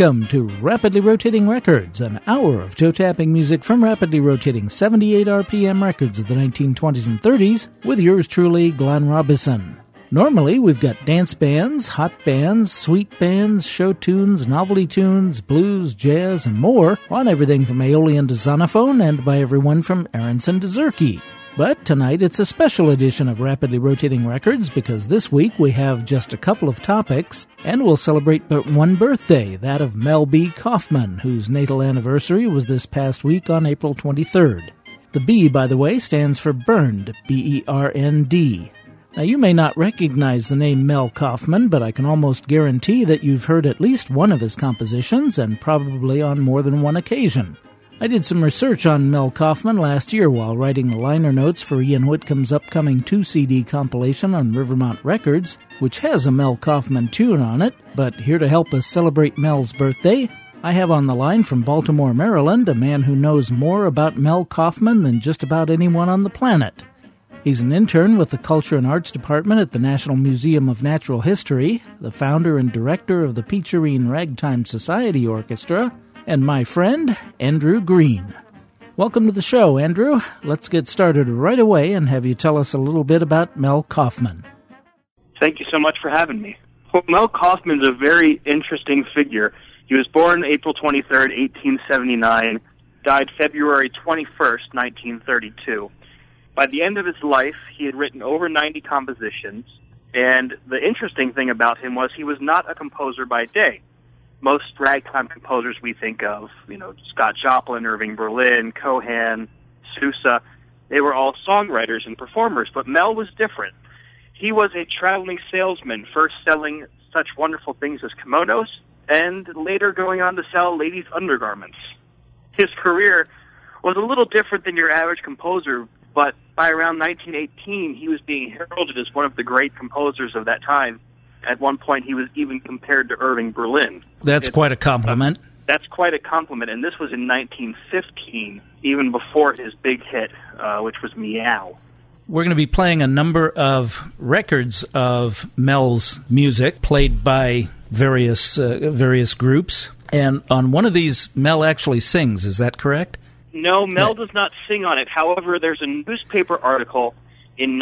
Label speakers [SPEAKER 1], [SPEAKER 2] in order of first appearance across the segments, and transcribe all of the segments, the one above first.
[SPEAKER 1] Welcome to Rapidly Rotating Records, an hour of toe-tapping music from rapidly rotating 78 RPM records of the 1920s and 30s, with yours truly, Glenn Robison. Normally, we've got dance bands, hot bands, sweet bands, show tunes, novelty tunes, blues, jazz, and more on everything from Aeolian to Zonophone and by everyone from Aronson to Zurke. But tonight it's a special edition of Rapidly Rotating Records because this week we have just a couple of topics and we'll celebrate but one birthday, that of Mel B. Kaufman, whose natal anniversary was this past week on April 23rd. The B, by the way, stands for Burned, B-E-R-N-D. Now, you may not recognize the name Mel Kaufman, but I can almost guarantee that you've heard at least one of his compositions, and probably on more than one occasion. I did some research on Mel Kaufman last year while writing the liner notes for Ian Whitcomb's upcoming 2-CD compilation on Rivermont Records, which has a Mel Kaufman tune on it, but here to help us celebrate Mel's birthday, I have on the line from Baltimore, Maryland, a man who knows more about Mel Kaufman than just about anyone on the planet. He's an intern with the Culture and Arts Department at the National Museum of Natural History, the founder and director of the Peacherine Ragtime Society Orchestra, and my friend, Andrew Green. Welcome to the show, Andrew. Let's get started right away and have you tell us a little bit about Mel Kaufman.
[SPEAKER 2] Thank you so much for having me. Well, Mel Kaufman's a very interesting figure. He was born April 23rd, 1879, died February 21st, 1932. By the end of his life, he had written over 90 compositions, and the interesting thing about him was he was not a composer by day. Most ragtime composers we think of, Scott Joplin, Irving Berlin, Cohan, Sousa, they were all songwriters and performers, but Mel was different. He was a traveling salesman, first selling such wonderful things as kimonos, and later going on to sell ladies' undergarments. His career was a little different than your average composer, but by around 1918, he was being heralded as one of the great composers of that time. At one point, he was even compared to Irving Berlin.
[SPEAKER 1] That's quite a compliment.
[SPEAKER 2] That's quite a compliment, and this was in 1915, even before his big hit, which was Meow.
[SPEAKER 1] We're going to be playing a number of records of Mel's music, played by various groups, and on one of these, Mel actually sings, is that correct?
[SPEAKER 2] No, Mel does not sing on it. However, there's a newspaper article in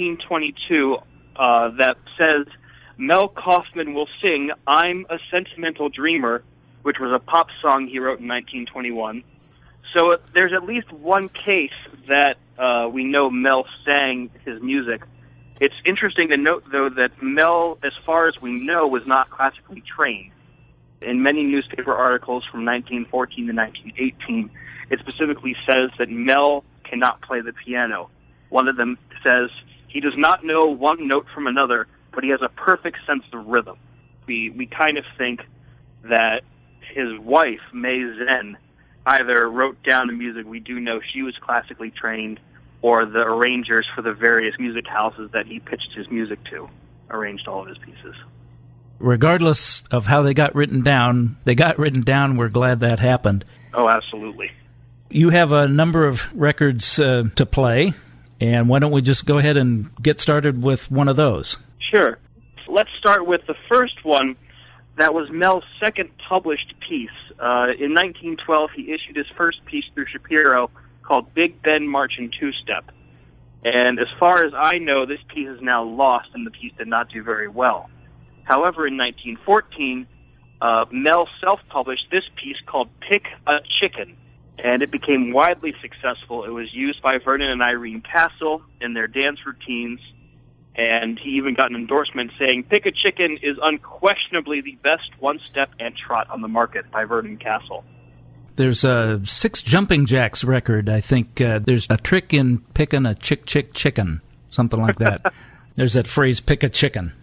[SPEAKER 2] 1922 that says, Mel Kaufman will sing I'm a Sentimental Dreamer, which was a pop song he wrote in 1921. So there's at least one case that we know Mel sang his music. It's interesting to note, though, that Mel, as far as we know, was not classically trained. In many newspaper articles from 1914 to 1918, it specifically says that Mel cannot play the piano. One of them says he does not know one note from another, but he has a perfect sense of rhythm. We kind of think that his wife, May Zen, either wrote down the music. We do know she was classically trained, or the arrangers for the various music houses that he pitched his music to arranged all of his pieces.
[SPEAKER 1] Regardless of how they got written down, we're glad that happened.
[SPEAKER 2] Oh, absolutely.
[SPEAKER 1] You have a number of records to play, and why don't we just go ahead and get started with one of those?
[SPEAKER 2] Sure. Let's start with the first one. That was Mel's second published piece. In 1912, he issued his first piece through Shapiro called Big Ben Marching Two-Step. And as far as I know, this piece is now lost, and the piece did not do very well. However, in 1914, Mel self-published this piece called Pick a Chicken, and it became widely successful. It was used by Vernon and Irene Castle in their dance routines, and he even got an endorsement saying, Pick a Chicken is unquestionably the best one-step and trot on the market by Vernon Castle.
[SPEAKER 1] There's a 6 Jumping Jacks record, I think. There's a trick in picking a chicken, something like that. There's that phrase, pick a chicken.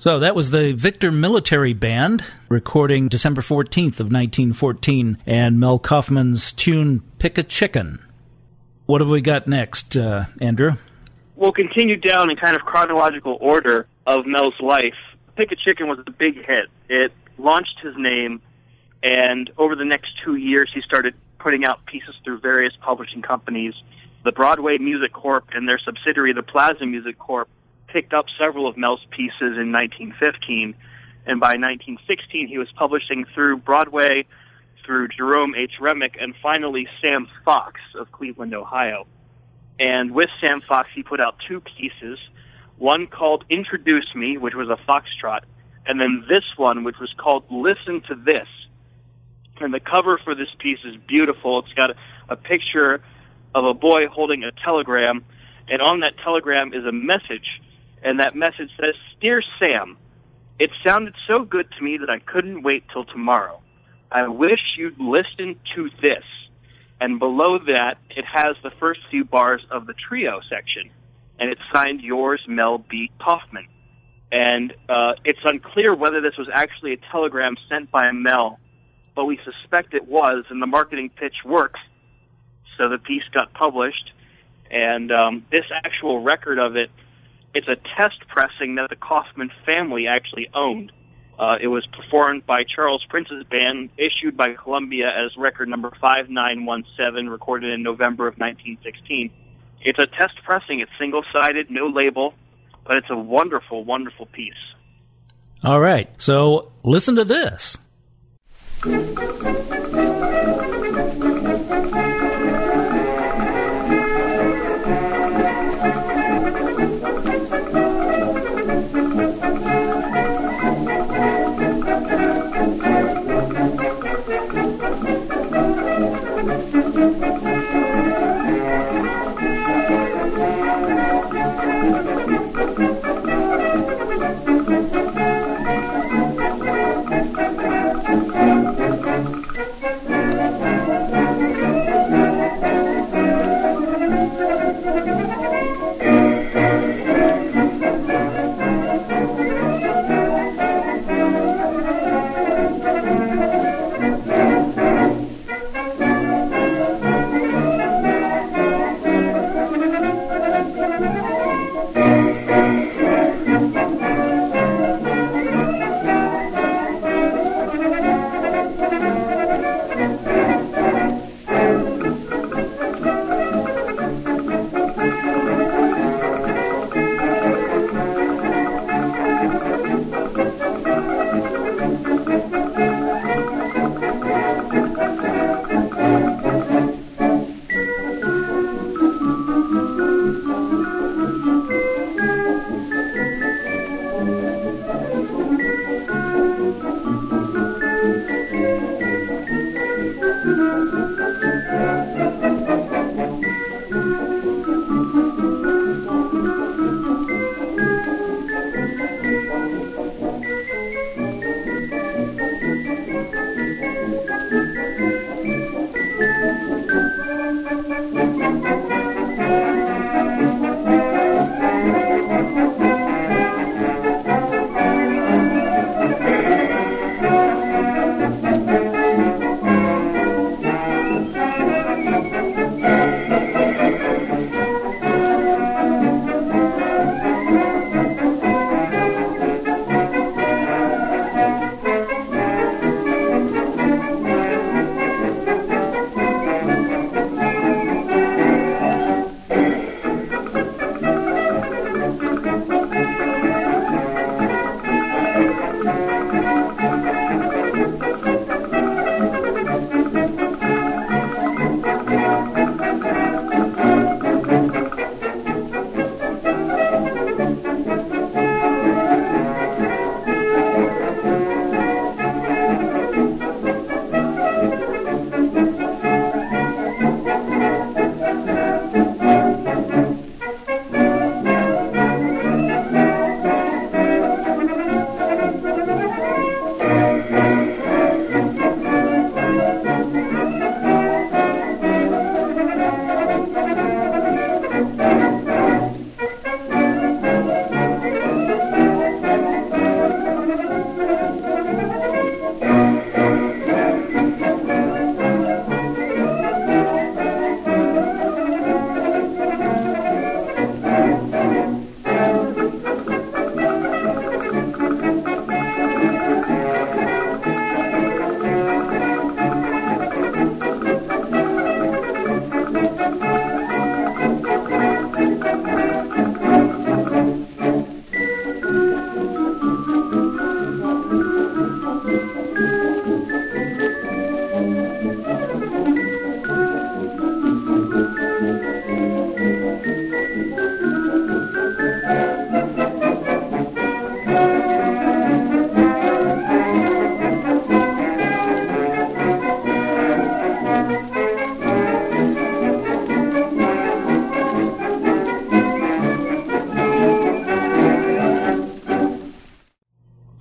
[SPEAKER 1] So that was the Victor Military Band, recording December 14th of 1914, and Mel Kaufman's tune, Pick a Chicken. What have we got next, Andrew?
[SPEAKER 2] We'll continue down in kind of chronological order of Mel's life. Pick a Chicken was a big hit. It launched his name, and over the next 2 years, he started putting out pieces through various publishing companies. The Broadway Music Corp and their subsidiary, the Plaza Music Corp, picked up several of Mel's pieces in 1915, and by 1916 he was publishing through Broadway, through Jerome H. Remick, and finally Sam Fox of Cleveland, Ohio. And with Sam Fox he put out 2 pieces, one called Introduce Me, which was a foxtrot, and then this one, which was called Listen to This. And the cover for this piece is beautiful. It's got a picture of a boy holding a telegram, and on that telegram is a message. And that message says, Dear Sam, it sounded so good to me that I couldn't wait till tomorrow. I wish you'd listen to this. And below that, it has the first few bars of the trio section. And it's signed yours, Mel B. Kaufman. And it's unclear whether this was actually a telegram sent by Mel, but we suspect it was, and the marketing pitch works. So the piece got published. And this actual record of it, it's a test pressing that the Kaufman family actually owned. It was performed by Charles Prince's band, issued by Columbia as record number 5917, recorded in November of 1916. It's a test pressing. It's single-sided, no label, but it's a wonderful, wonderful piece.
[SPEAKER 1] All right, so listen to this.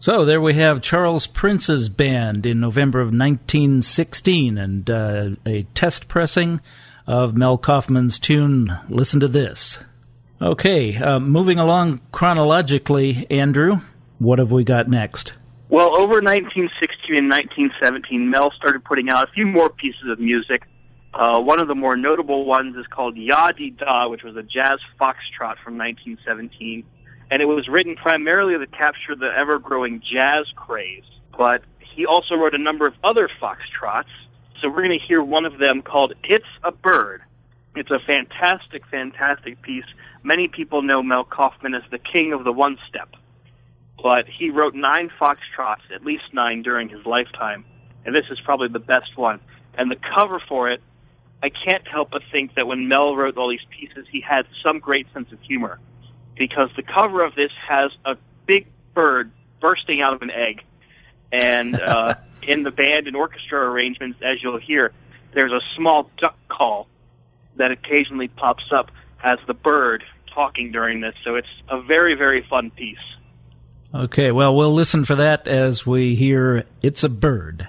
[SPEAKER 1] So there we have Charles Prince's band in November of 1916 and a test pressing of Mel Kaufman's tune, Listen to This. Okay, moving along chronologically, Andrew, what have we got next?
[SPEAKER 2] Well, over 1916 and 1917, Mel started putting out a few more pieces of music. One of the more notable ones is called Ya-Dee-Da, which was a jazz foxtrot from 1917. And it was written primarily to capture the ever-growing jazz craze. But he also wrote a number of other foxtrots. So we're going to hear one of them called It's a Bird. It's a fantastic, fantastic piece. Many people know Mel Kaufman as the king of the one-step. But he wrote 9 foxtrots, at least 9, during his lifetime. And this is probably the best one. And the cover for it, I can't help but think that when Mel wrote all these pieces, he had some great sense of humor. Because the cover of this has a big bird bursting out of an egg. And in the band and orchestra arrangements, as you'll hear, there's a small duck call that occasionally pops up as the bird talking during this. So it's a very, very fun piece.
[SPEAKER 1] Okay, well, we'll listen for that as we hear It's a Bird.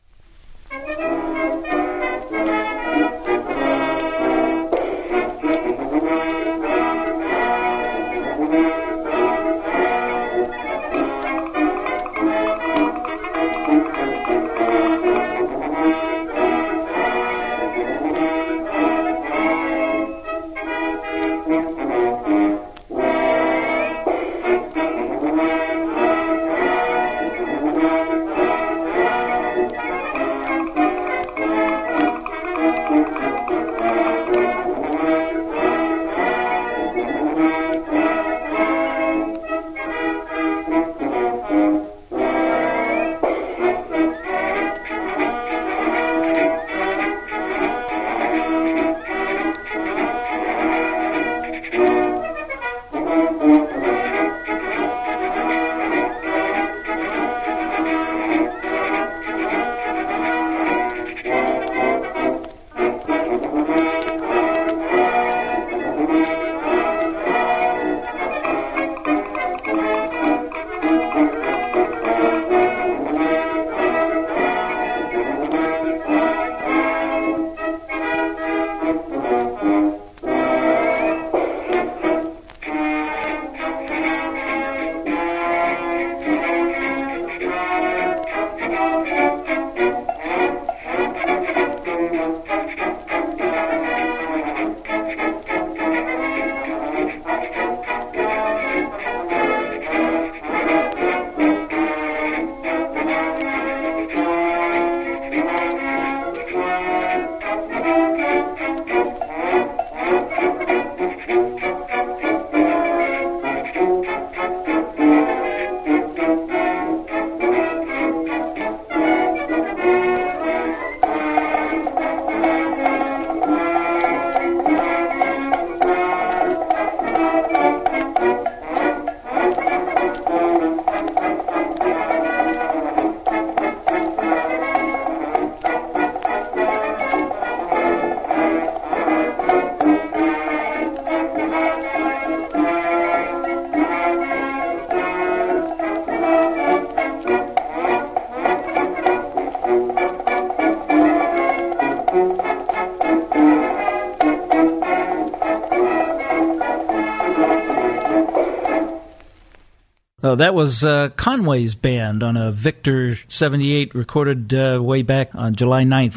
[SPEAKER 1] So that was Conway's band on a Victor 78 recorded way back on July 9th,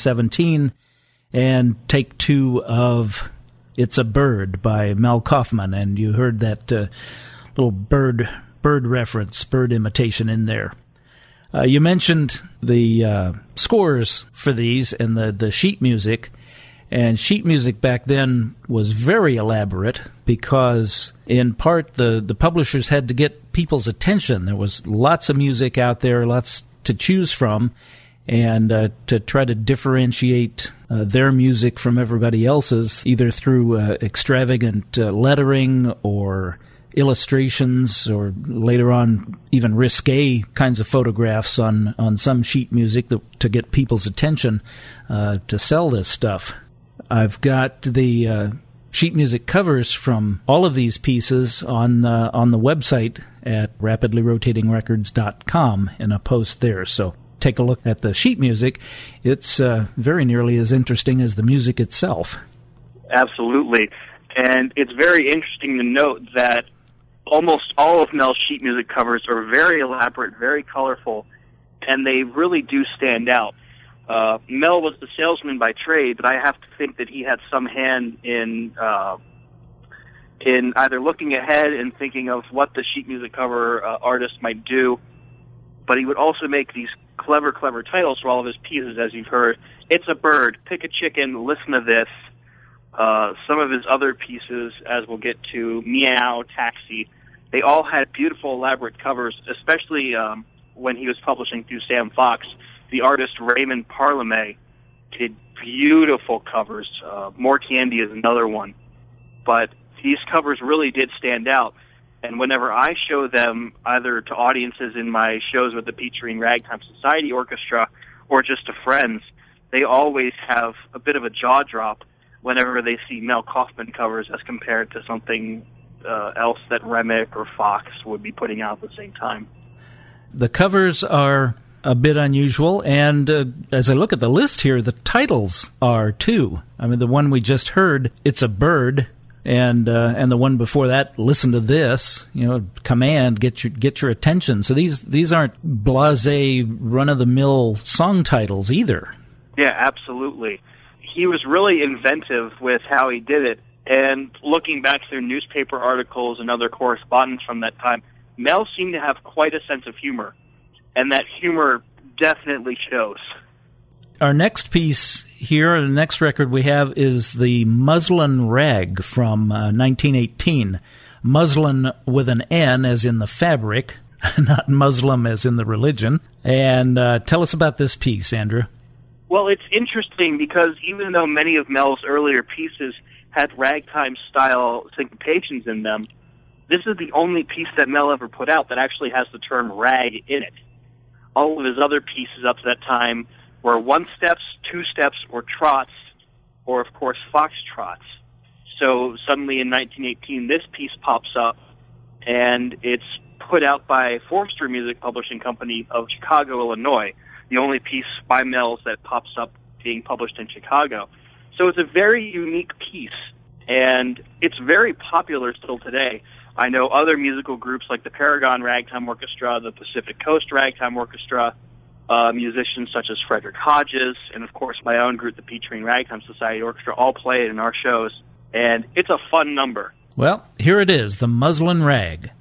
[SPEAKER 1] 1917, and take 2 of It's a Bird by Mel Kaufman, and you heard that little bird reference, bird imitation in there. You mentioned the scores for these and the sheet music. And sheet music back then was very elaborate because, in part, the publishers had to get people's attention. There was lots of music out there, lots to choose from, and to try to differentiate their music from everybody else's, either through extravagant lettering or illustrations, or later on even risque kinds of photographs on some sheet music to get people's attention to sell this stuff. I've got the sheet music covers from all of these pieces on the website at rapidlyrotatingrecords.com in a post there. So take a look at the sheet music. It's very nearly as interesting as the music itself.
[SPEAKER 2] Absolutely. And it's very interesting to note that almost all of Mel's sheet music covers are very elaborate, very colorful, and they really do stand out. Mel was the salesman by trade, but I have to think that he had some hand in either looking ahead and thinking of what the sheet music cover artist might do, but he would also make these clever titles for all of his pieces, as you've heard. It's a Bird, Pick a Chicken, Listen to This. Some of his other pieces, as we'll get to, Meow, Taxi, they all had beautiful, elaborate covers, especially when he was publishing through Sam Fox. The artist Raymond Parlame did beautiful covers. More Candy is another one. But these covers really did stand out. And whenever I show them, either to audiences in my shows with the Peachtree Ragtime Society Orchestra or just to friends, they always have a bit of a jaw drop whenever they see Mel Kaufman covers as compared to something else that Remick or Fox would be putting out at the same time.
[SPEAKER 1] The covers are a bit unusual, and as I look at the list here, the titles are too. I mean, the one we just heard, It's a Bird, and the one before that, Listen to This, Command, get your attention. So these aren't blasé, run-of-the-mill song titles either.
[SPEAKER 2] Yeah, absolutely. He was really inventive with how he did it, and looking back through newspaper articles and other correspondence from that time, Mel seemed to have quite a sense of humor, and that humor definitely shows.
[SPEAKER 1] Our next piece here, the next record we have, is the Muslin Rag from 1918. Muslin with an N as in the fabric, not Muslim as in the religion. And tell us about this piece, Andrew.
[SPEAKER 2] Well, it's interesting because even though many of Mel's earlier pieces had ragtime-style syncopations in them, this is the only piece that Mel ever put out that actually has the term rag in it. All of his other pieces up to that time were one-steps, two-steps, or trots, or, of course, foxtrots. So suddenly in 1918, this piece pops up, and it's put out by Forster Music Publishing Company of Chicago, Illinois, the only piece by Mel's that pops up being published in Chicago. So it's a very unique piece, and it's very popular still today. I know other musical groups like the Paragon Ragtime Orchestra, the Pacific Coast Ragtime Orchestra, musicians such as Frederick Hodges, and of course my own group, the Peachtree Ragtime Society Orchestra, all play it in our shows, and it's a fun number.
[SPEAKER 1] Well, here it is, the Muslin Rag.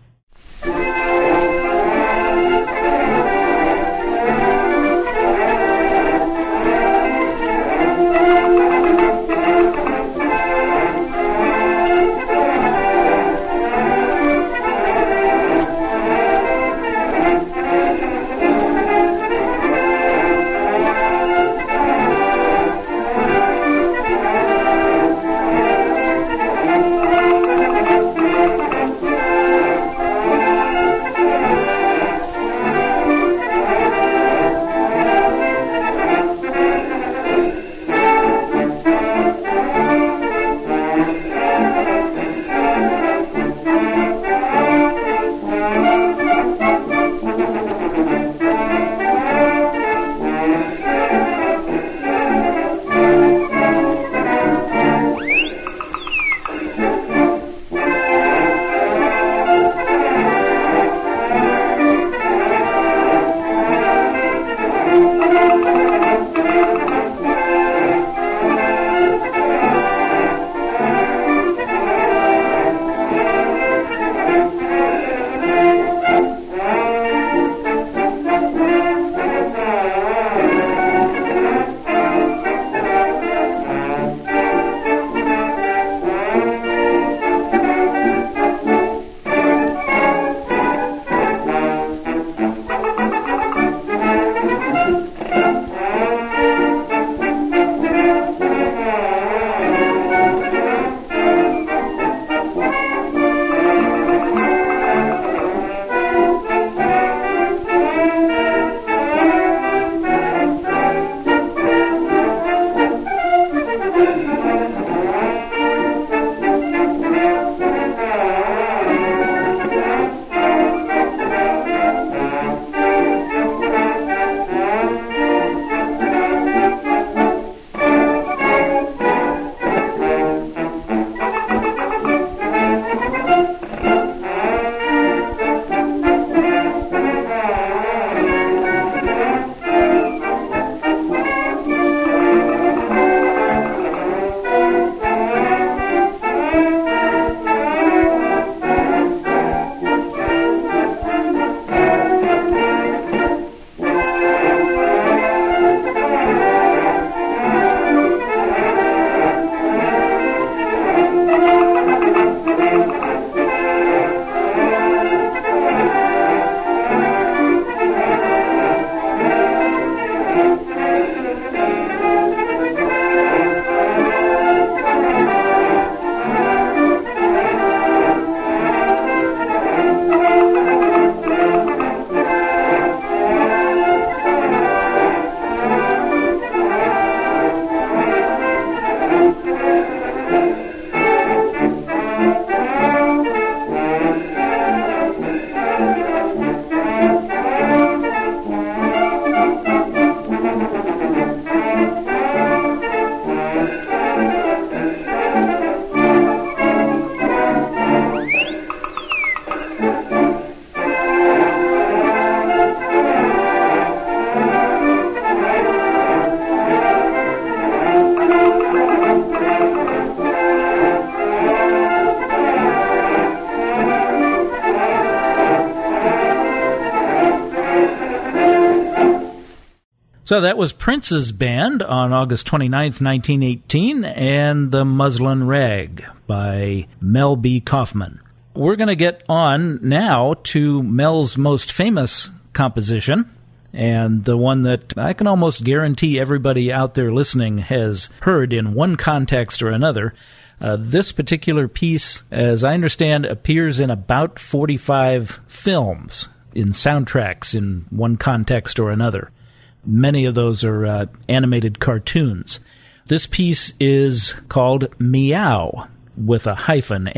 [SPEAKER 1] So that was Prince's band on August 29th, 1918, and The Muslin Rag by Mel B. Kaufman. We're going to get on now to Mel's most famous composition, and the one that I can almost guarantee everybody out there listening has heard in one context or another. This particular piece, as I understand, appears in about 45 films, in soundtracks in one context or another. Many of those are animated cartoons. This piece is called Meow, with a hyphen,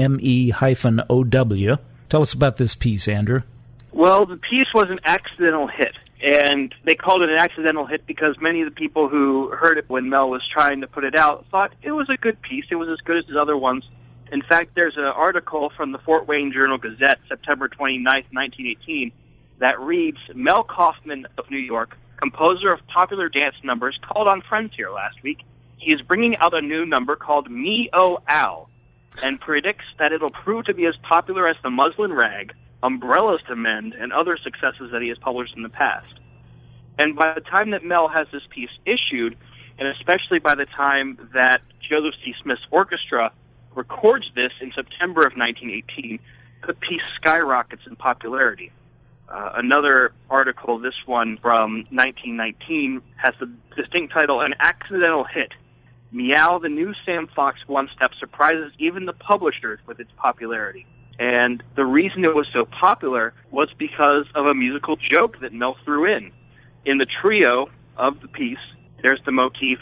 [SPEAKER 1] M-E-O-W. Tell us about this piece, Andrew.
[SPEAKER 2] Well, the piece was an accidental hit, and they called it an accidental hit because many of the people who heard it when Mel was trying to put it out thought it was a good piece. It was as good as his other ones. In fact, there's an article from the Fort Wayne Journal-Gazette, September 29th, 1918, that reads, Mel Kaufman of New York, composer of popular dance numbers, called on friends here last week. He is bringing out a new number called Me-O-Ow, and predicts that it'll prove to be as popular as The Muslin Rag, Umbrellas to Mend, and other successes that he has published in the past. And by the time that Mel has this piece issued, and especially by the time that Joseph C. Smith's orchestra records this in September of 1918, the piece skyrockets in popularity. Another article, this one from 1919, has the distinct title, An Accidental Hit. Meow, the new Sam Fox one-step, surprises even the publishers with its popularity. And the reason it was so popular was because of a musical joke that Mel threw in. In the trio of the piece, there's the motif,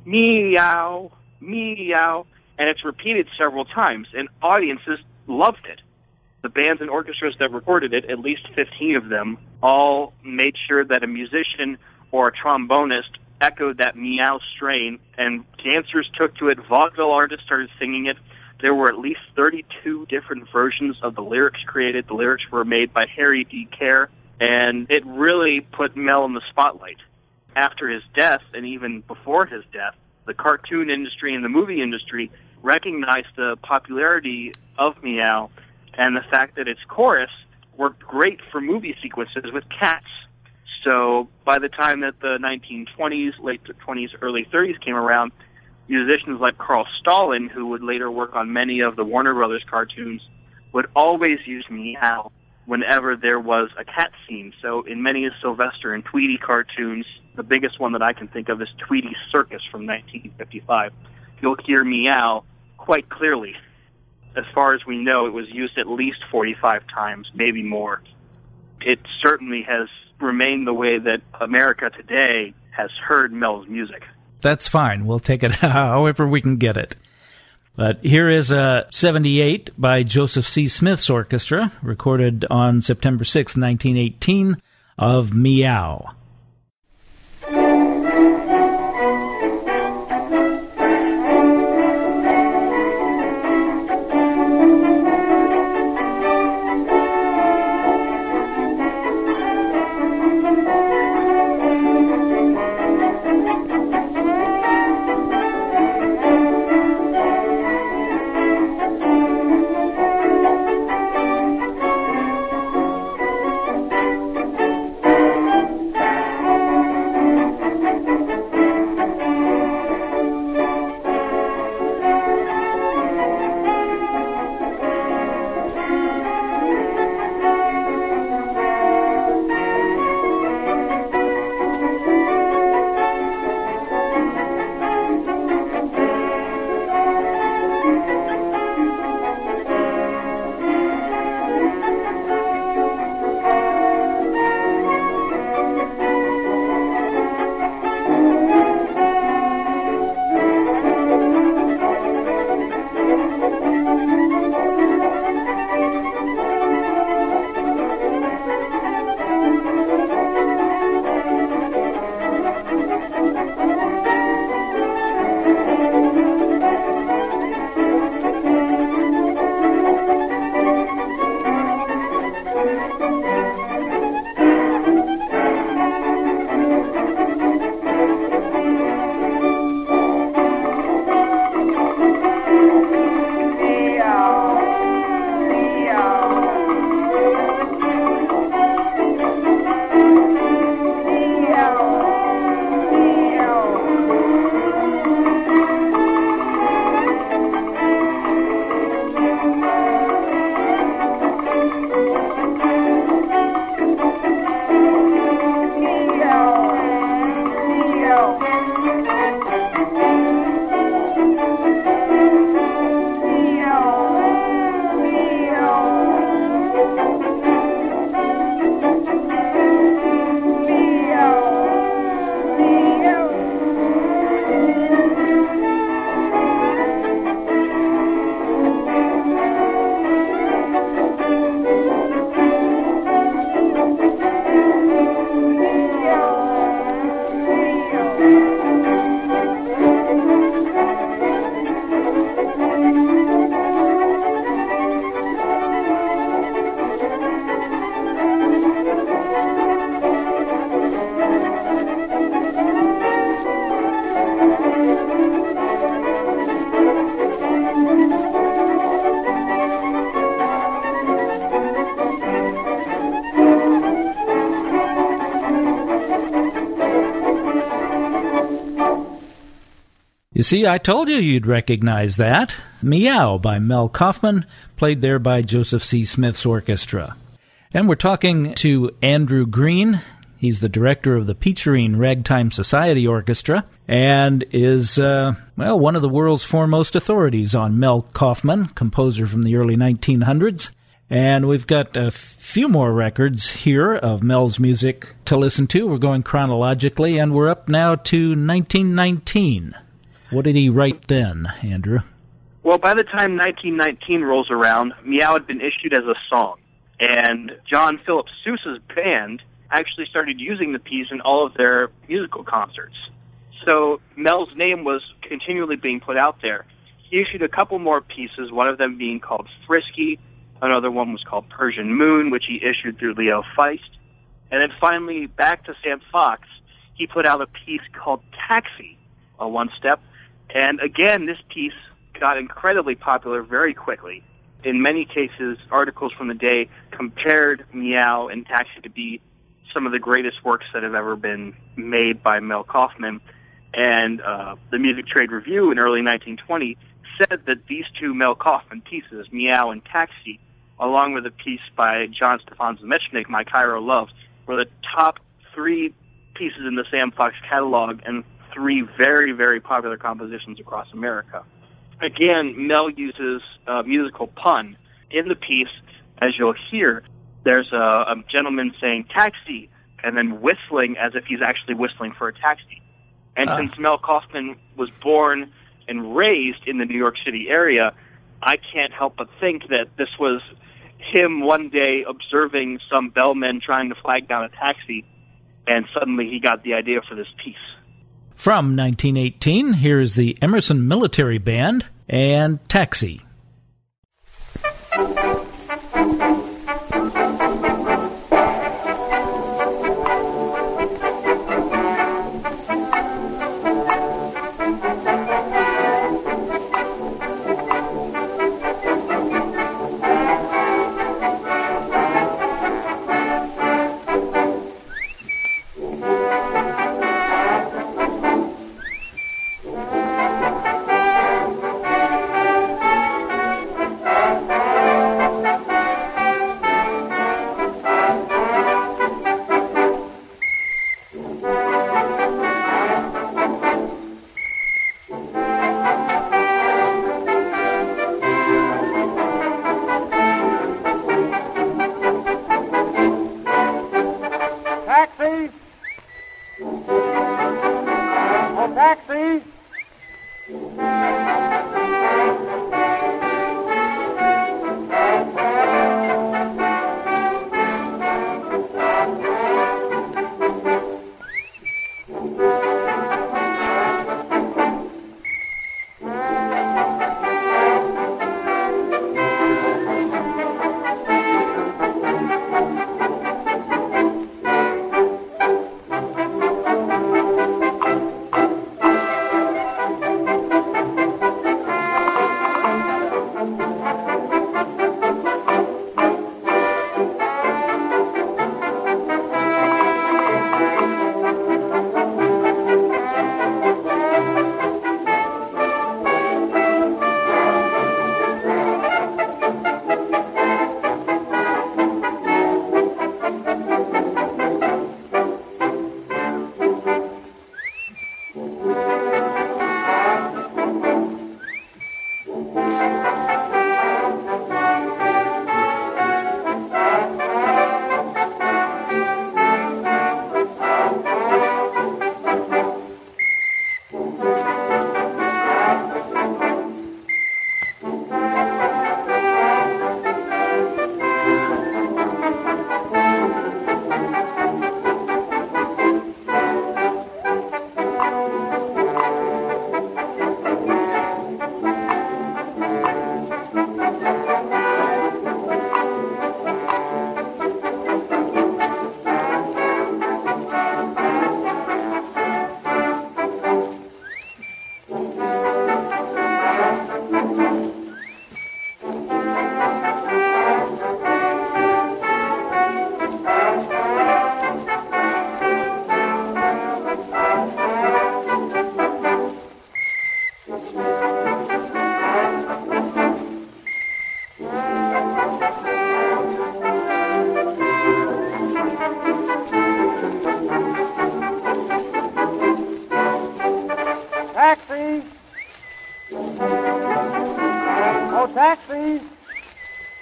[SPEAKER 2] meow, meow, and it's repeated several times, and audiences loved it. The bands and orchestras that recorded it, at least 15 of them, all made sure that a musician or a trombonist echoed that meow strain, and dancers took to it. Vaudeville artists started singing it. There were at least 32 different versions of the lyrics created. The lyrics were made by Harry D. Kerr, and it really put Mel in the spotlight. After his death, and even before his death, the cartoon industry and the movie industry recognized the popularity of Meow and the fact that its chorus worked great for movie sequences with cats. So by the time that the 1920s, late 20s, early 30s came around, musicians like Carl Stalin, who would later work on many of the Warner Brothers cartoons, would always use Meow whenever there was a cat scene. So in many of Sylvester and Tweety cartoons, the biggest one that I can think of is Tweety Circus from 1955. You'll hear Meow quite clearly. As far as we know, it was used at least 45 times, maybe more. It certainly has remained the way that America today has heard Mel's music.
[SPEAKER 1] That's fine. We'll take it however we can get it. But here is 78 by Joseph C. Smith's orchestra, recorded on September 6, 1918, of Meow. You see, I told you you'd recognize that. Meow by Mel Kaufman, played there by Joseph C. Smith's orchestra. And we're talking to Andrew Green. He's the director of the Peacherine Ragtime Society Orchestra and is, one of the world's foremost authorities on Mel Kaufman, composer from the early 1900s. And we've got a few more records here of Mel's music to listen to. We're going chronologically, and we're up now to 1919. What did he write then, Andrew?
[SPEAKER 2] Well, by the time 1919 rolls around, Meow had been issued as a song, and John Philip Sousa's band actually started using the piece in all of their musical concerts. So Mel's name was continually being put out there. He issued a couple more pieces, one of them being called Frisky, another one was called Persian Moon, which he issued through Leo Feist, and then finally, back to Sam Fox, he put out a piece called Taxi, a one-step. And again, this piece got incredibly popular very quickly. In many cases, articles from the day compared Meow and Taxi to be some of the greatest works that have ever been made by Mel Kaufman. And the Music Trade Review in early 1920 said that these two Mel Kaufman pieces, Meow and Taxi, along with a piece by John Stefan Zemechnik, My Cairo Love, were the top three pieces in the Sam Fox catalog and three very, very popular compositions across America. Again, Mel uses a musical pun. In the piece, as you'll hear, there's a gentleman saying taxi and then whistling as if he's actually whistling for a taxi. And since Mel Kaufman was born and raised in the New York City area, I can't help but think that this was him one day observing some bellmen trying to flag down a taxi, and suddenly he got the idea for this piece.
[SPEAKER 1] From 1918, here's the Emerson Military Band and Taxi.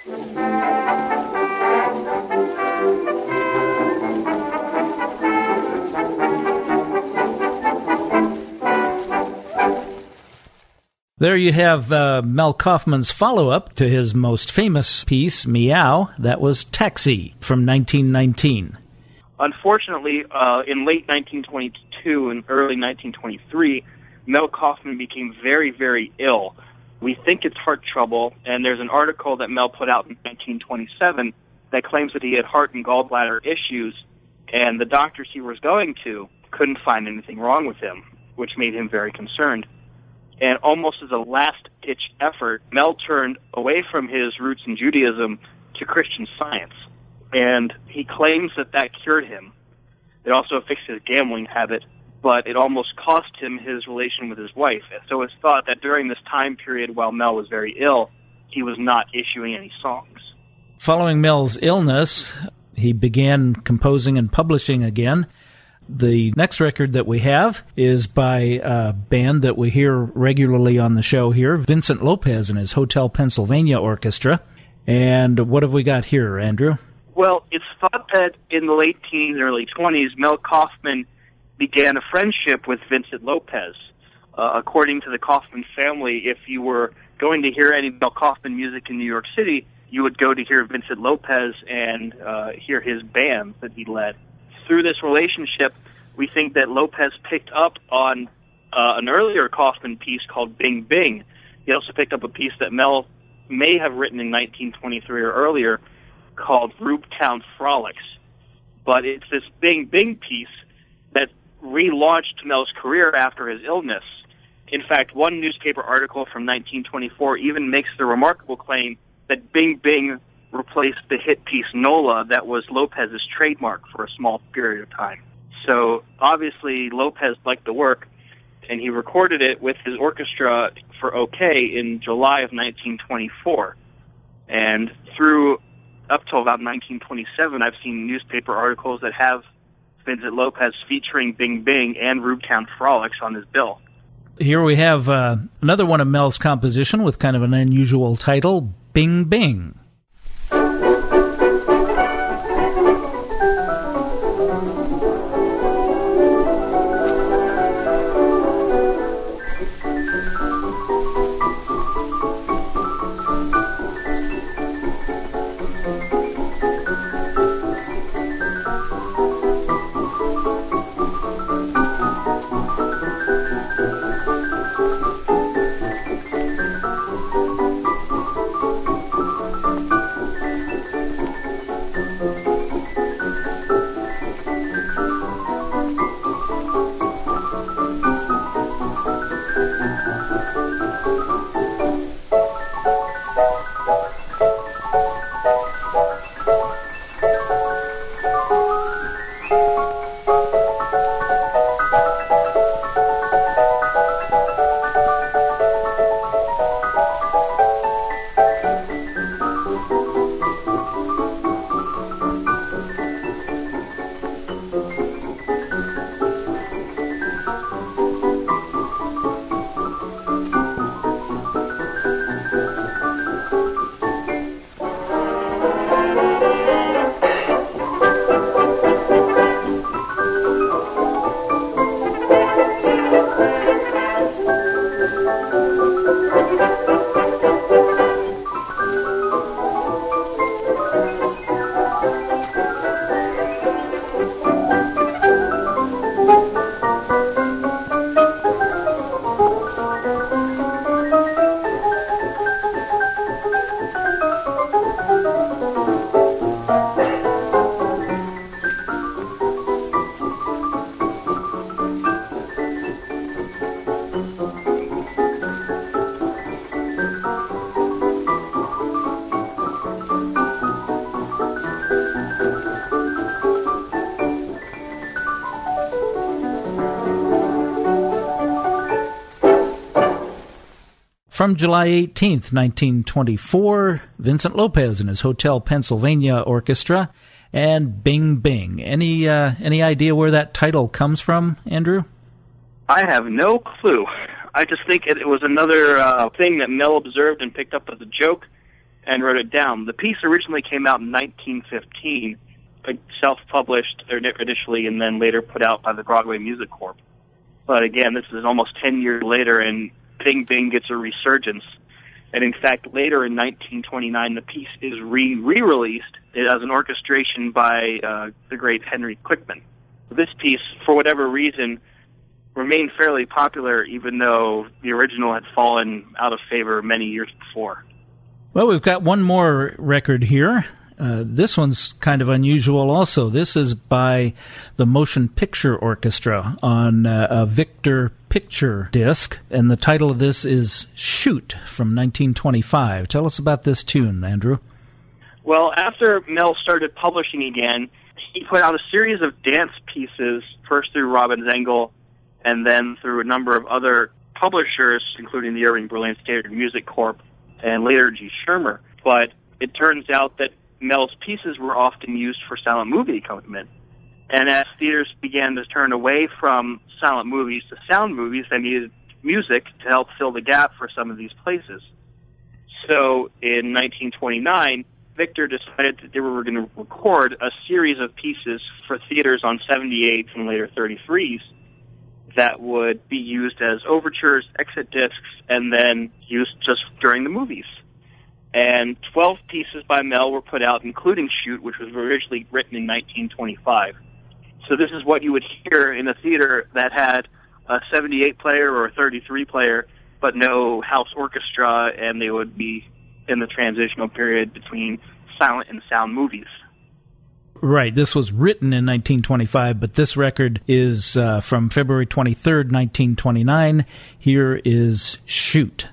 [SPEAKER 1] There you have Mel Kaufman's follow-up to his most famous piece, Meow. That was Taxi from 1919.
[SPEAKER 2] Unfortunately, in late 1922 and early 1923, Mel Kaufman became very, very ill. We think it's heart trouble, and there's an article that Mel put out in 1927 that claims that he had heart and gallbladder issues, and the doctors he was going to couldn't find anything wrong with him, which made him very concerned. And almost as a last-ditch effort, Mel turned away from his roots in Judaism to Christian Science. And he claims that that cured him. It also fixed his gambling habit, but it almost cost him his relation with his wife. So it's thought that during this time period while Mel was very ill, he was not issuing any songs.
[SPEAKER 1] Following Mel's illness, he began composing and publishing again. The next record that we have is by a band that we hear regularly on the show here, Vincent Lopez and his Hotel Pennsylvania Orchestra. And what have we got here, Andrew?
[SPEAKER 2] Well, it's thought that in the late teens, early 20s, Mel Kaufman began a friendship with Vincent Lopez. According to the Kaufman family, if you were going to hear any Mel Kaufman music in New York City, you would go to hear Vincent Lopez and hear his band that he led. Through this relationship, we think that Lopez picked up on an earlier Kaufman piece called Bing Bing. He also picked up a piece that Mel may have written in 1923 or earlier called Rubetown Frolics. But it's this Bing Bing piece that relaunched Mel's career after his illness. In fact, one newspaper article from 1924 even makes the remarkable claim that Bing Bing replaced the hit piece Nola that was Lopez's trademark for a small period of time. So obviously Lopez liked the work, and he recorded it with his orchestra for OK in July of 1924. And through up till about 1927, I've seen newspaper articles that have Vincent Lopez featuring Bing Bing and Rubetown Frolics on his bill.
[SPEAKER 1] Here we have another one of Mel's composition with kind of an unusual title, Bing Bing. From July 18th, 1924, Vincent Lopez and his Hotel Pennsylvania Orchestra, and Bing Bing. Any idea where that title comes from, Andrew?
[SPEAKER 2] I have no clue. I just think it was another thing that Mel observed and picked up as a joke, and wrote it down. The piece originally came out in 1915, self-published initially and then later put out by the Broadway Music Corp. But again, this is almost 10 years later, and Bing Bing gets a resurgence. And in fact, later in 1929, the piece is re-released as an orchestration by the great Henry Quickman. This piece, for whatever reason, remained fairly popular, even though the original had fallen out of favor many years before.
[SPEAKER 1] Well, we've got one more record here. This one's kind of unusual also. This is by the Motion Picture Orchestra on a Victor picture disc, and the title of this is Shoot from 1925. Tell us about this tune, Andrew.
[SPEAKER 2] Well, after Mel started publishing again, he put out a series of dance pieces, first through Robin Zengel, and then through a number of other publishers, including the Irving Berlin Standard Music Corp, and later G. Schirmer. But it turns out that Mel's pieces were often used for silent movie accompaniment. And as theaters began to turn away from silent movies to sound movies, they needed music to help fill the gap for some of these places. So in 1929, Victor decided that they were going to record a series of pieces for theaters on 78s and later 33s that would be used as overtures, exit discs, and then used just during the movies. And 12 pieces by Mel were put out, including Shoot, which was originally written in 1925. So this is what you would hear in a theater that had a 78 player or a 33 player, but no house orchestra, and they would be in the transitional period between silent and sound movies.
[SPEAKER 1] Right, this was written in 1925, but this record is from February 23rd, 1929. Here is Shoot.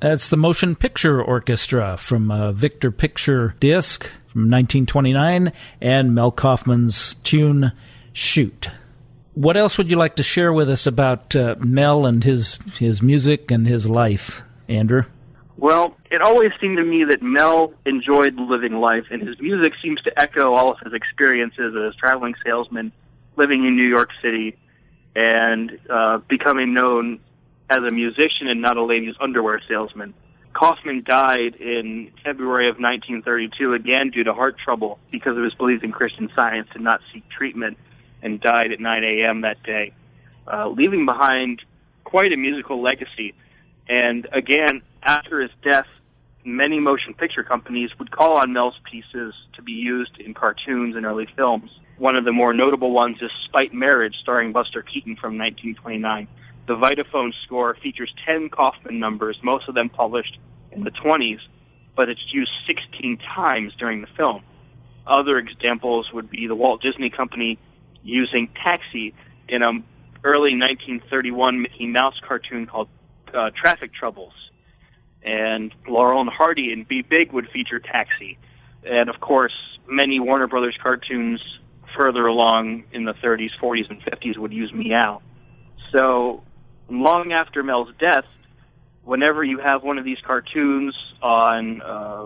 [SPEAKER 1] That's the Motion Picture Orchestra from a Victor Picture disc from 1929 and Mel Kaufman's tune, Shoot. What else would you like to share with us about Mel and his music and his life, Andrew?
[SPEAKER 2] Well, it always seemed to me that Mel enjoyed living life, and his music seems to echo all of his experiences as a traveling salesman living in New York City and becoming known as a musician and not a ladies' underwear salesman. Kaufman died in February of 1932, again due to heart trouble because of his belief in Christian Science, did not seek treatment, and died at 9 a.m. that day, leaving behind quite a musical legacy. And again, after his death, many motion picture companies would call on Mel's pieces to be used in cartoons and early films. One of the more notable ones is Spite Marriage, starring Buster Keaton from 1929. The Vitaphone score features 10 Kaufman numbers, most of them published in the 20s, but it's used 16 times during the film. Other examples would be the Walt Disney Company using Taxi in an early 1931 Mickey Mouse cartoon called Traffic Troubles. And Laurel and Hardy in Be Big would feature Taxi. And, of course, many Warner Brothers cartoons further along in the 30s, 40s, and 50s would use Meow. So, long after Mel's death, whenever you have one of these cartoons on,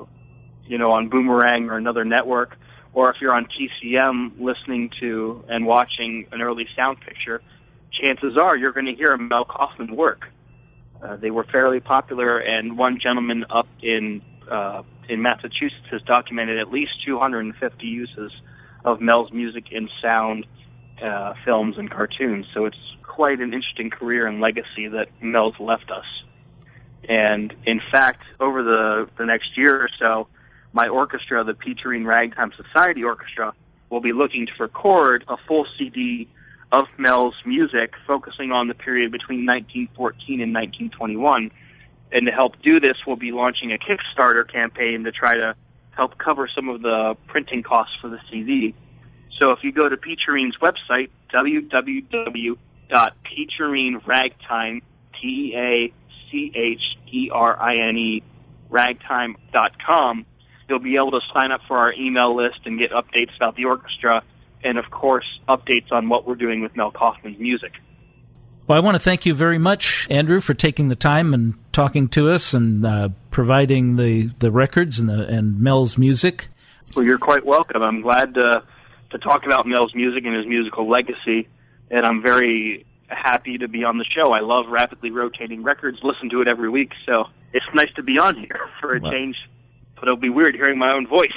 [SPEAKER 2] on Boomerang or another network, or if you're on TCM listening to and watching an early sound picture, chances are you're going to hear a Mel Kaufman work. They were fairly popular, and one gentleman up in Massachusetts has documented at least 250 uses of Mel's music in sound films and cartoons. So it's quite an interesting career and legacy that Mel's left us. And in fact, over the next year or so, my orchestra, the Peacherine Ragtime Society Orchestra, will be looking to record a full CD of Mel's music, focusing on the period between 1914 and 1921. And to help do this, we'll be launching a Kickstarter campaign to try to help cover some of the printing costs for the CD. So if you go to Peacherine's website, www.peacherineragtime, TEACHERINE, ragtime.com, you'll be able to sign up for our email list and get updates about the orchestra, and, of course, updates on what we're doing with Mel Kaufman's music.
[SPEAKER 1] Well, I want to thank you very much, Andrew, for taking the time and talking to us and providing the records and Mel's music.
[SPEAKER 2] Well, you're quite welcome. I'm glad to talk about Mel's music and his musical legacy, and I'm very happy to be on the show. I love Rapidly Rotating Records, listen to it every week, so it's nice to be on here for a change, but it'll be weird hearing my own voice.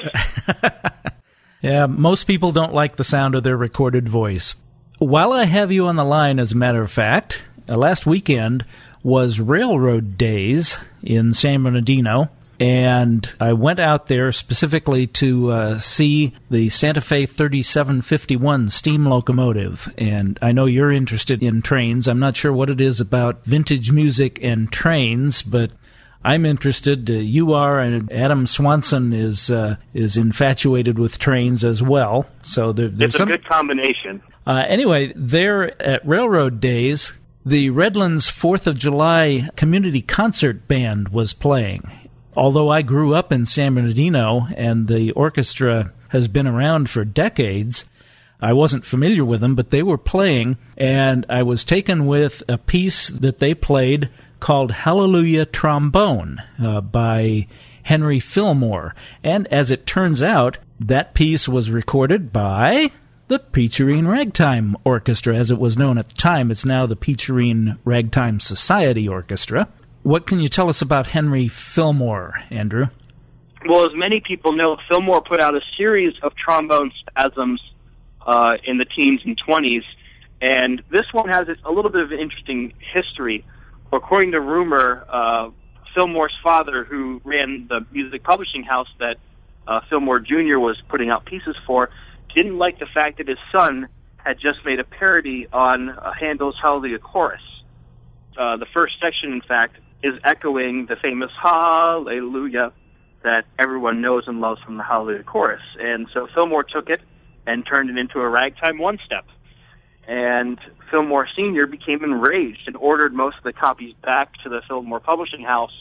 [SPEAKER 1] Yeah, most people don't like the sound of their recorded voice. While I have you on the line, as a matter of fact, last weekend was Railroad Days in San Bernardino, and I went out there specifically to see the Santa Fe 3751 steam locomotive. And I know you're interested in trains. I'm not sure what it is about vintage music and trains, but I'm interested. You are, and Adam Swanson is infatuated with trains as well. So there's
[SPEAKER 2] it's a good combination.
[SPEAKER 1] Anyway, there at Railroad Days, the Redlands 4th of July Community Concert Band was playing. Although I grew up in San Bernardino and the orchestra has been around for decades, I wasn't familiar with them, but they were playing, and I was taken with a piece that they played called Hallelujah Trombone by Henry Fillmore. And as it turns out, that piece was recorded by the Peacherine Ragtime Orchestra, as it was known at the time. It's now the Peacherine Ragtime Society Orchestra. What can you tell us about Henry Fillmore, Andrew?
[SPEAKER 2] Well, as many people know, Fillmore put out a series of trombone spasms in the teens and 20s, and this one has a little bit of an interesting history. According to rumor, Fillmore's father, who ran the music publishing house that Fillmore Jr. was putting out pieces for, didn't like the fact that his son had just made a parody on Handel's Hallelujah Chorus. The first section, in fact, is echoing the famous Hallelujah that everyone knows and loves from the Hallelujah Chorus. And so Fillmore took it and turned it into a ragtime one-step. And Fillmore Sr. became enraged and ordered most of the copies back to the Fillmore Publishing House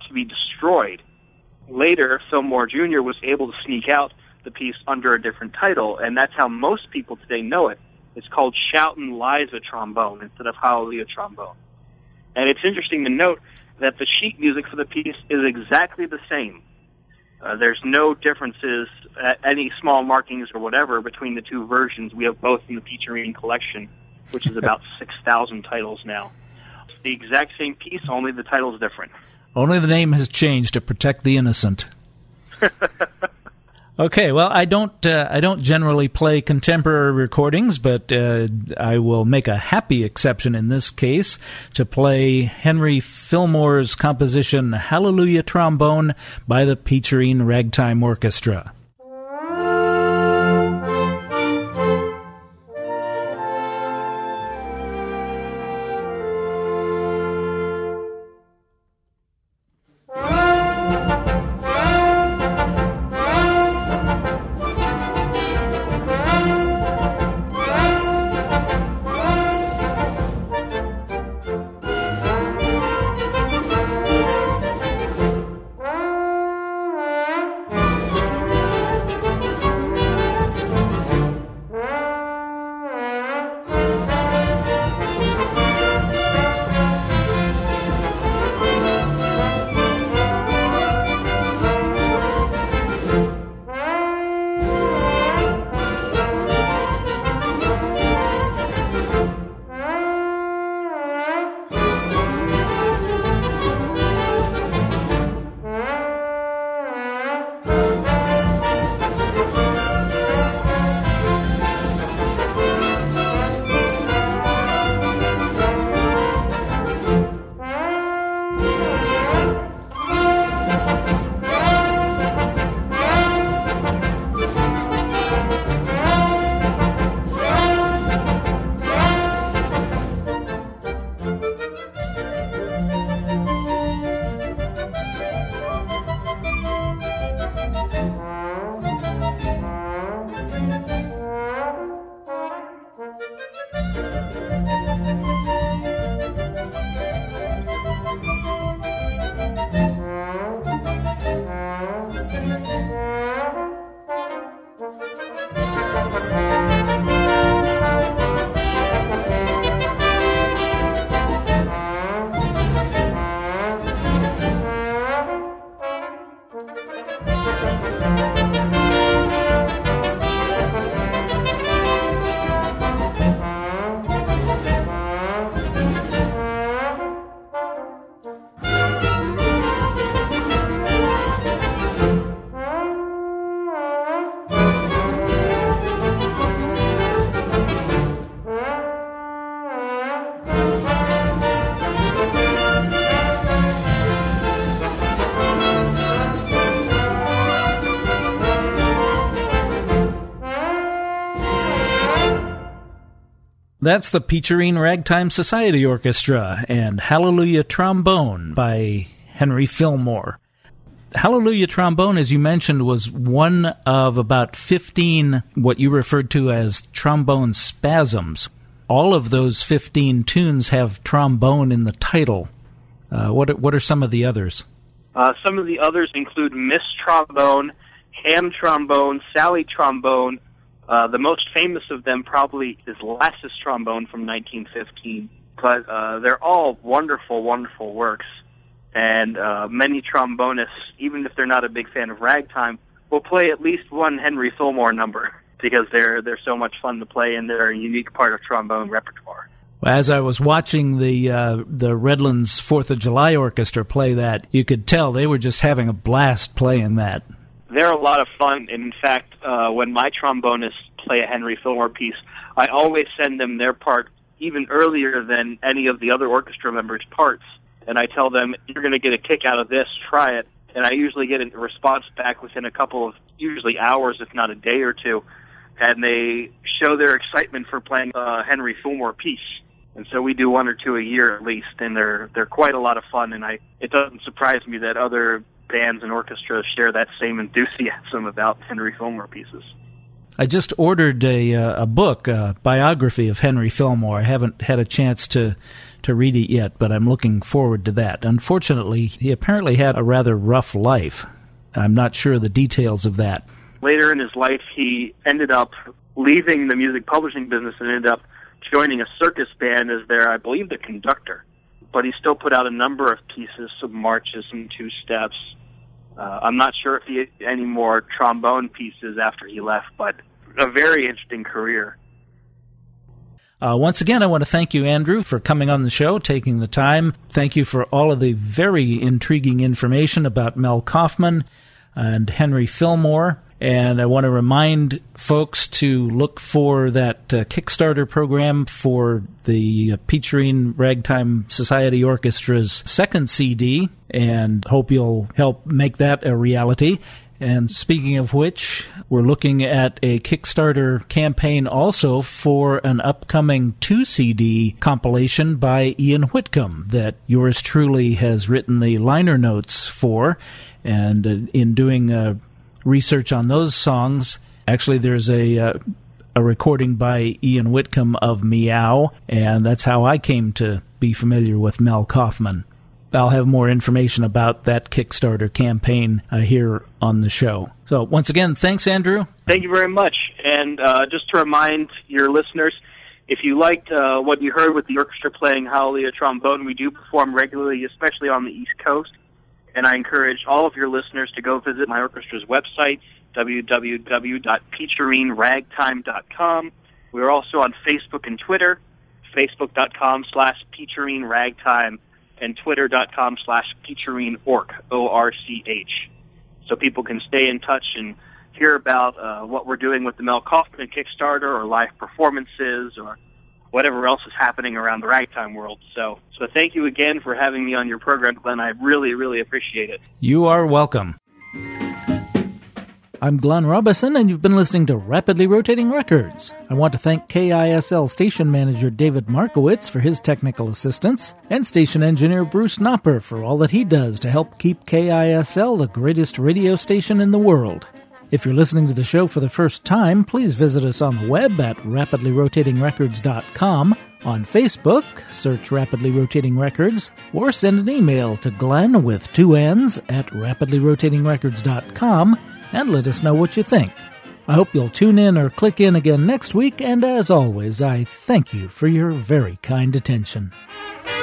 [SPEAKER 2] to be destroyed. Later, Fillmore Jr. was able to sneak out the piece under a different title, and that's how most people today know it. It's called Shoutin' Liza Trombone instead of Hallelujah Trombone. And it's interesting to note that the sheet music for the piece is exactly the same. There's no differences, any small markings or whatever, between the two versions. We have both in the Peacherine collection, which is about 6,000 titles now. It's the exact same piece, only the title's different.
[SPEAKER 1] Only the name has changed to protect the innocent. Okay, well, I don't generally play contemporary recordings, but I will make a happy exception in this case to play Henry Fillmore's composition Hallelujah Trombone by the Peacherine Ragtime Orchestra. That's the Peacherine Ragtime Society Orchestra and Hallelujah Trombone by Henry Fillmore. Hallelujah Trombone, as you mentioned, was one of about 15 what you referred to as trombone spasms. All of those 15 tunes have trombone in the title. What are some of the others?
[SPEAKER 2] Some of the others include Miss Trombone, Ham Trombone, Sally Trombone. The most famous of them probably is Lassus Trombone from 1915. But they're all wonderful, wonderful works. And many trombonists, even if they're not a big fan of ragtime, will play at least one Henry Fillmore number because they're so much fun to play and they're a unique part of trombone repertoire.
[SPEAKER 1] As I was watching the Redlands 4th of July Orchestra play that, you could tell they were just having a blast playing that.
[SPEAKER 2] They're a lot of fun. In fact, when my trombonists play a Henry Fillmore piece, I always send them their part even earlier than any of the other orchestra members' parts. And I tell them, you're going to get a kick out of this, try it. And I usually get a response back within a couple of, usually hours, if not a day or two. And they show their excitement for playing a Henry Fillmore piece. And so we do one or two a year at least, and they're quite a lot of fun. And it doesn't surprise me that other bands and orchestras share that same enthusiasm about Henry Fillmore pieces.
[SPEAKER 1] I just ordered a book, a biography of Henry Fillmore. I haven't had a chance to to read it yet, but I'm looking forward to that. Unfortunately, he apparently had a rather rough life. I'm not sure the details of that.
[SPEAKER 2] Later in his life, he ended up leaving the music publishing business and ended up joining a circus band as their, I believe, the conductor. But he still put out a number of pieces, some marches, some two-steps. I'm not sure if he had any more trombone pieces after he left, but a very interesting career.
[SPEAKER 1] Once again, I want to thank you, Andrew, for coming on the show, taking the time. Thank you for all of the very intriguing information about Mel Kaufman and Henry Fillmore. And I want to remind folks to look for that Kickstarter program for the Peacherine Ragtime Society Orchestra's second CD, and hope you'll help make that a reality. And speaking of which, we're looking at a Kickstarter campaign also for an upcoming 2-CD compilation by Ian Whitcomb that yours truly has written the liner notes for. And in doing research on those songs, actually there's a recording by Ian Whitcomb of Meow, and that's how I came to be familiar with Mel Kaufman. I'll have more information about that Kickstarter campaign here on the show. So once again, thanks, Andrew.
[SPEAKER 2] Thank you very much. And just to remind your listeners, if you liked what you heard with the orchestra playing Hallelujah Trombone, we do perform regularly, especially on the East Coast. And I encourage all of your listeners to go visit my orchestra's website, www.peacherineragtime.com. We're also on Facebook and Twitter, facebook.com/peacherineragtime, and twitter.com/peacherineorch, O-R-C-H. So people can stay in touch and hear about what we're doing with the Mel Kaufman Kickstarter or live performances or whatever else is happening around the ragtime world. So thank you again for having me on your program, Glenn. I really, really appreciate it.
[SPEAKER 1] You are welcome. I'm Glenn Robison, and you've been listening to Rapidly Rotating Records. I want to thank KISL station manager David Markowitz for his technical assistance, and station engineer Bruce Knopper for all that he does to help keep KISL the greatest radio station in the world. If you're listening to the show for the first time, please visit us on the web at rapidlyrotatingrecords.com. On Facebook, search Rapidly Rotating Records, or send an email to Glenn with 2 N's at rapidlyrotatingrecords.com and let us know what you think. I hope you'll tune in or click in again next week, and as always, I thank you for your very kind attention.